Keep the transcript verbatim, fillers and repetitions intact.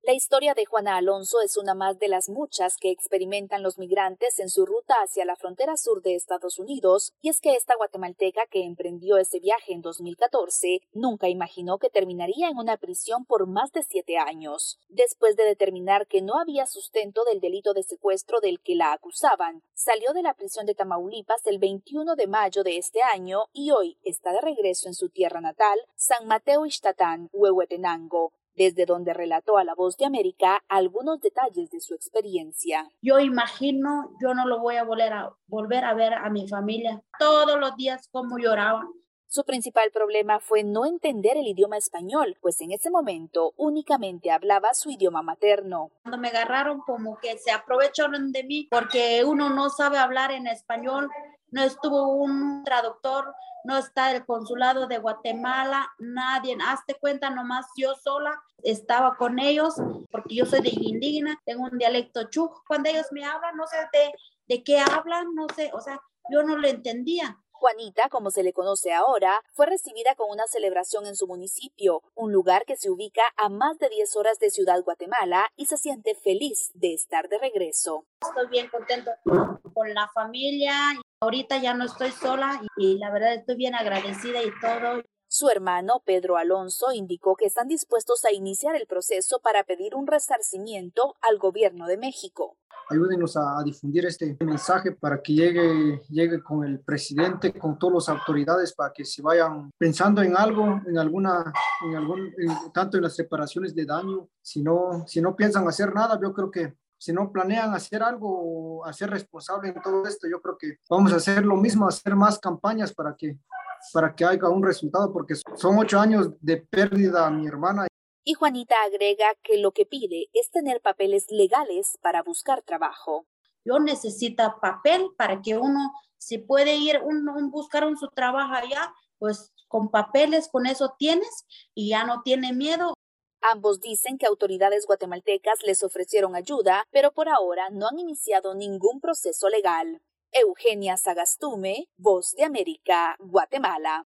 La historia de Juana Alonso es una más de las muchas que experimentan los migrantes en su ruta hacia la frontera sur de Estados Unidos, y es que esta guatemalteca que emprendió ese viaje en dos mil catorce nunca imaginó que terminaría en una prisión por más de siete años. Después de determinar que no había sustento del delito de secuestro del que la acusaban, salió de la prisión de Tamaulipas el veintiuno de mayo de este año y hoy está de regreso en su tierra natal, San Mateo Ixtatán, Huehuetenango, desde donde relató a La Voz de América algunos detalles de su experiencia. Yo imagino, yo no lo voy a volver a, volver a ver a mi familia. Todos los días como lloraban. Su principal problema fue no entender el idioma español, pues en ese momento únicamente hablaba su idioma materno. Cuando me agarraron, como que se aprovecharon de mí porque uno no sabe hablar en español, no estuvo un traductor, no está el consulado de Guatemala, nadie, hazte cuenta, nomás yo sola estaba con ellos, porque yo soy de indígena, tengo un dialecto chuj. Cuando ellos me hablan, no sé de, de qué hablan, no sé, o sea, yo no lo entendía. Juanita, como se le conoce ahora, fue recibida con una celebración en su municipio, un lugar que se ubica a más de diez horas de Ciudad Guatemala, y se siente feliz de estar de regreso. Estoy bien contento con la familia, ahorita ya no estoy sola y la verdad estoy bien agradecida y todo. Su hermano, Pedro Alonso, indicó que están dispuestos a iniciar el proceso para pedir un resarcimiento al gobierno de México. Ayúdenos a difundir este mensaje para que llegue, llegue con el presidente, con todas las autoridades, para que se vayan pensando en algo, en alguna, en algún, en, tanto en las reparaciones de daño. Si no, si no piensan hacer nada, yo creo que si no planean hacer algo o hacer responsable en todo esto, yo creo que vamos a hacer lo mismo, hacer más campañas para que, para que haya un resultado, porque son ocho años de pérdida a mi hermana. Y Juanita agrega que lo que pide es tener papeles legales para buscar trabajo. Yo necesito papel para que uno, si puede ir uno a buscar un su trabajo allá, pues con papeles, con eso tienes y ya no tiene miedo. Ambos dicen que autoridades guatemaltecas les ofrecieron ayuda, pero por ahora no han iniciado ningún proceso legal. Eugenia Sagastume, Voz de América, Guatemala.